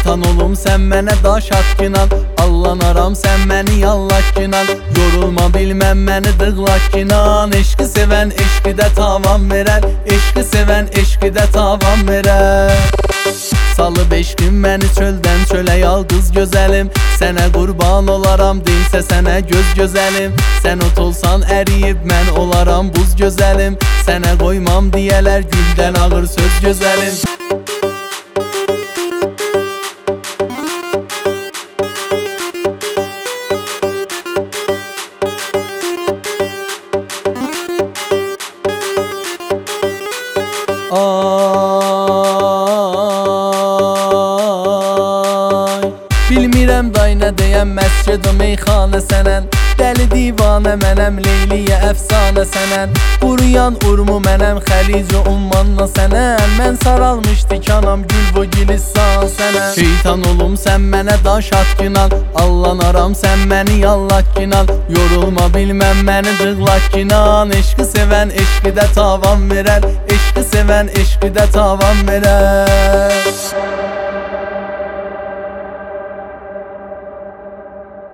Şeytan olum sən mənə daş atqinan, allanaram sən məni yallaqqinan. Yorulma bilməm məni dığlaqqinan, eşqi sevən eşqidə tavan verər, eşqi sevən eşqidə tavan verər. Salıb eşqim məni çöldən çölə yalqız gözəlim, sənə qurban olaram deyilsə sənə göz gözəlim. Sən ot olsan əriyib mən olaram buz gözəlim, sənə qoymam deyələr güldən ağır söz gözəlim. Bilmirəm day nə deyəm, məscid o meyxanə sənən. Dəli divanə mənəm, Leyliyə əfsanə sənən. Quruyan urmu mənəm, Xəlic-i ummanla sənən. Mən saralmış tikanam, gül bu gülistan sənən. Şeytan olum sən mənə daş atqinan, allanaram sən məni yallaqqinan. Yorulma bilməm məni dığlaqqinan, eşqi sevən eşqidə tavan verər, eşqi sevən eşqidə tavan verər.